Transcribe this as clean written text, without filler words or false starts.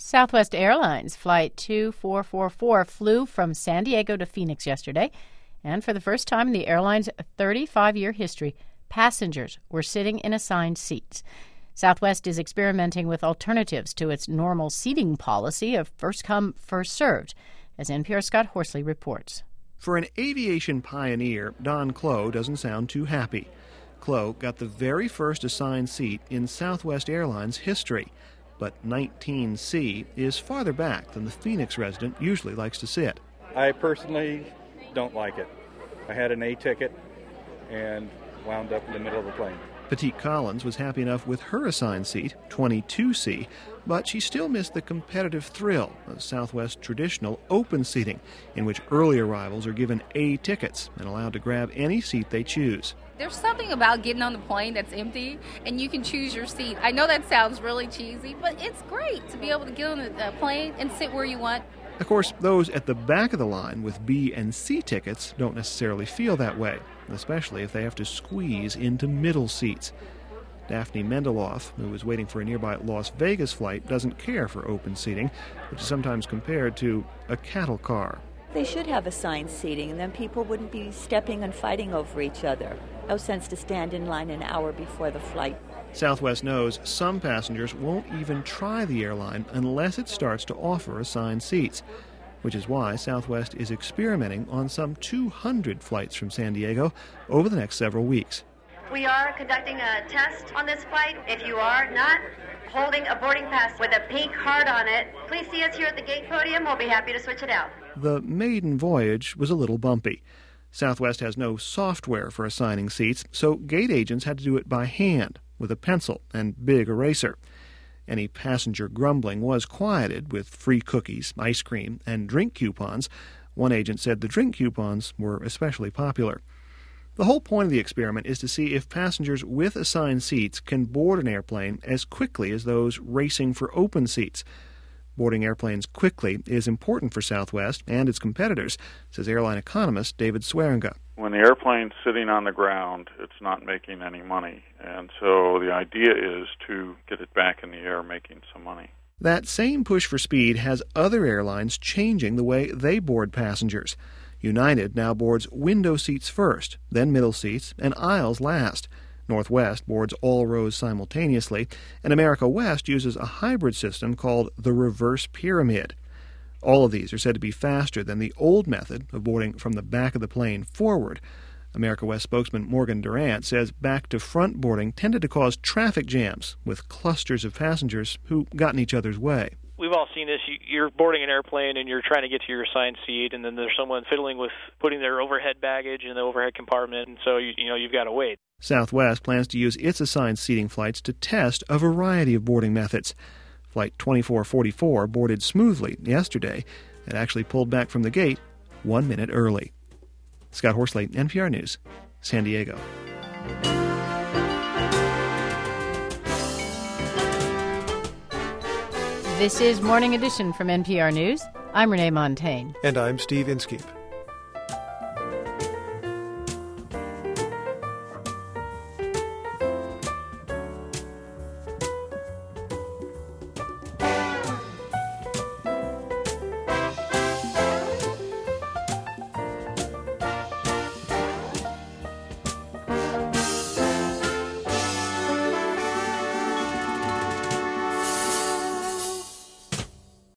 Southwest Airlines Flight 2444 flew from San Diego to Phoenix yesterday, and for the first time in the airline's 35-year history, passengers were sitting in assigned seats. Southwest is experimenting with alternatives to its normal seating policy of first come, first served, as NPR's Scott Horsley reports. For an aviation pioneer, Don Clow doesn't sound too happy. Clow got the very first assigned seat in Southwest Airlines history. But 19C is farther back than the Phoenix resident usually likes to sit. I personally don't like it. I had an A ticket and wound up in the middle of the plane. Petite Collins was happy enough with her assigned seat, 22C, but she still missed the competitive thrill of Southwest traditional open seating, in which early arrivals are given A tickets and allowed to grab any seat they choose. There's something about getting on the plane that's empty and you can choose your seat. I know that sounds really cheesy, but it's great to be able to get on the plane and sit where you want. Of course, those at the back of the line with B and C tickets don't necessarily feel that way, especially if they have to squeeze into middle seats. Daphne Mendeloff, who is waiting for a nearby Las Vegas flight, doesn't care for open seating, which is sometimes compared to a cattle car. They should have assigned seating, and then people wouldn't be stepping and fighting over each other. No sense to stand in line an hour before the flight. Southwest knows some passengers won't even try the airline unless it starts to offer assigned seats, which is why Southwest is experimenting on some 200 flights from San Diego over the next several weeks. We are conducting a test on this flight. If you are not holding a boarding pass with a pink heart on it, please see us here at the gate podium. We'll be happy to switch it out. The maiden voyage was a little bumpy. Southwest has no software for assigning seats, so gate agents had to do it by hand with a pencil and big eraser. Any passenger grumbling was quieted with free cookies, ice cream, and drink coupons. One agent said the drink coupons were especially popular. The whole point of the experiment is to see if passengers with assigned seats can board an airplane as quickly as those racing for open seats. Boarding airplanes quickly is important for Southwest and its competitors, says airline economist David Swearinga. When the airplane's sitting on the ground, it's not making any money. And so the idea is to get it back in the air making some money. That same push for speed has other airlines changing the way they board passengers. United now boards window seats first, then middle seats, and aisles last. Northwest boards all rows simultaneously, and America West uses a hybrid system called the reverse pyramid. All of these are said to be faster than the old method of boarding from the back of the plane forward. America West spokesman Morgan Durant says back-to-front boarding tended to cause traffic jams with clusters of passengers who got in each other's way. We've all seen this. You're boarding an airplane and you're trying to get to your assigned seat, and then there's someone fiddling with putting their overhead baggage in the overhead compartment, and so you've got to wait. Southwest plans to use its assigned seating flights to test a variety of boarding methods. Flight 2444 boarded smoothly yesterday and actually pulled back from the gate 1 minute early. Scott Horsley, NPR News, San Diego. This is Morning Edition from NPR News. I'm Renee Montaigne. And I'm Steve Inskeep.